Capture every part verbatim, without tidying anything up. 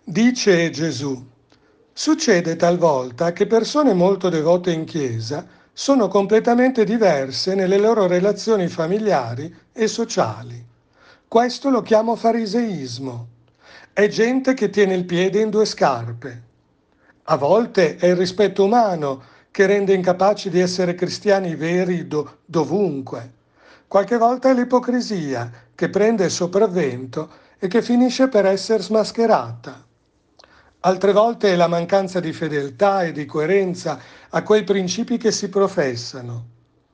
Dice Gesù: succede talvolta che persone molto devote in chiesa sono completamente diverse nelle loro relazioni familiari e sociali. Questo lo chiamo fariseismo. È gente che tiene il piede in due scarpe. A volte è il rispetto umano che rende incapaci di essere cristiani veri do- dovunque. Qualche volta è l'ipocrisia che prende il sopravvento e che finisce per essere smascherata. Altre volte è la mancanza di fedeltà e di coerenza a quei principi che si professano.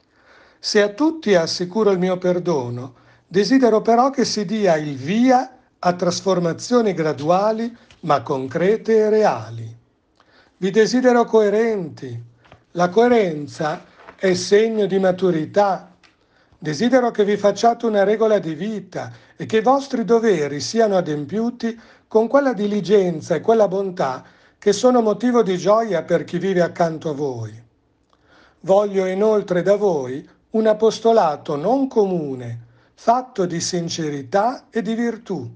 Se a tutti assicuro il mio perdono, desidero però che si dia il via a trasformazioni graduali ma concrete e reali. Vi desidero coerenti. La coerenza è segno di maturità. Desidero che vi facciate una regola di vita e che i vostri doveri siano adempiuti con quella diligenza e quella bontà che sono motivo di gioia per chi vive accanto a voi. Voglio inoltre da voi un apostolato non comune, fatto di sincerità e di virtù.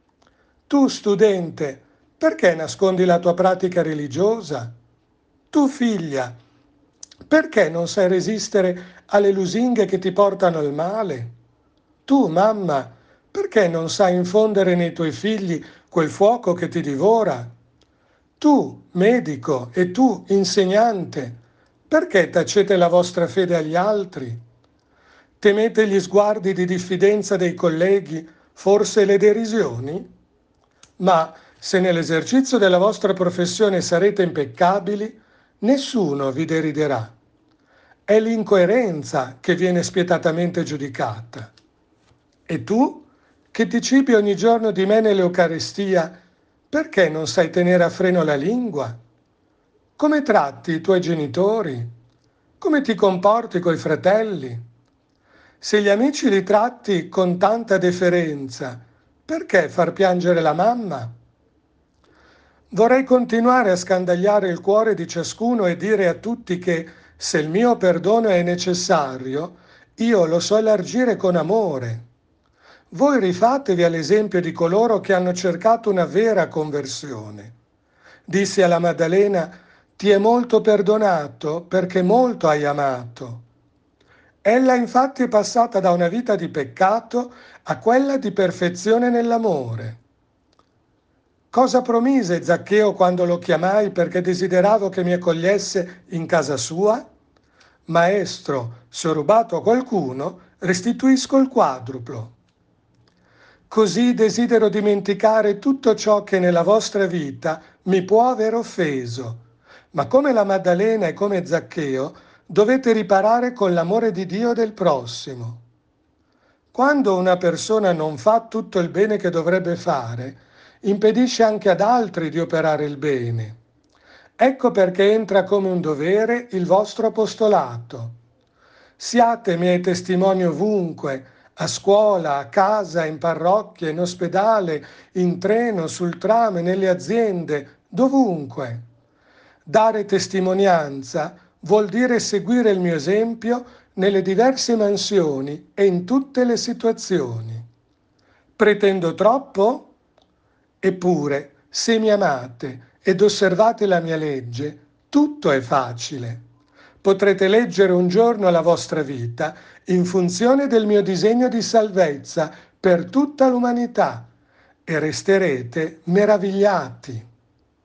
Tu, studente, perché nascondi la tua pratica religiosa? Tu, figlia, perché non sai resistere alle lusinghe che ti portano al male? Tu, mamma, perché non sai infondere nei tuoi figli quel fuoco che ti divora? Tu, medico, e tu, insegnante, perché tacete la vostra fede agli altri? Temete gli sguardi di diffidenza dei colleghi, forse le derisioni? Ma se nell'esercizio della vostra professione sarete impeccabili, nessuno vi deriderà. È l'incoerenza che viene spietatamente giudicata. E tu, che ti cibi ogni giorno di me nell'Eucaristia, perché non sai tenere a freno la lingua? Come tratti i tuoi genitori? Come ti comporti coi fratelli? Se gli amici li tratti con tanta deferenza, perché far piangere la mamma? Vorrei continuare a scandagliare il cuore di ciascuno e dire a tutti che, se il mio perdono è necessario, io lo so elargire con amore. Voi rifatevi all'esempio di coloro che hanno cercato una vera conversione. Disse alla Maddalena: ti è molto perdonato perché molto hai amato. Ella infatti è passata da una vita di peccato a quella di perfezione nell'amore. Cosa promise Zaccheo quando lo chiamai perché desideravo che mi accogliesse in casa sua? Maestro, se ho rubato a qualcuno, restituisco il quadruplo. Così desidero dimenticare tutto ciò che nella vostra vita mi può aver offeso. Ma come la Maddalena e come Zaccheo, dovete riparare con l'amore di Dio del prossimo. Quando una persona non fa tutto il bene che dovrebbe fare, impedisce anche ad altri di operare il bene. Ecco perché entra come un dovere il vostro apostolato. Siate miei testimoni ovunque, a scuola, a casa, in parrocchia, in ospedale, in treno, sul tram, nelle aziende, dovunque. Dare testimonianza vuol dire seguire il mio esempio nelle diverse mansioni e in tutte le situazioni. Pretendo troppo? Eppure, se mi amate ed osservate la mia legge, tutto è facile. Potrete leggere un giorno la vostra vita in funzione del mio disegno di salvezza per tutta l'umanità e resterete meravigliati.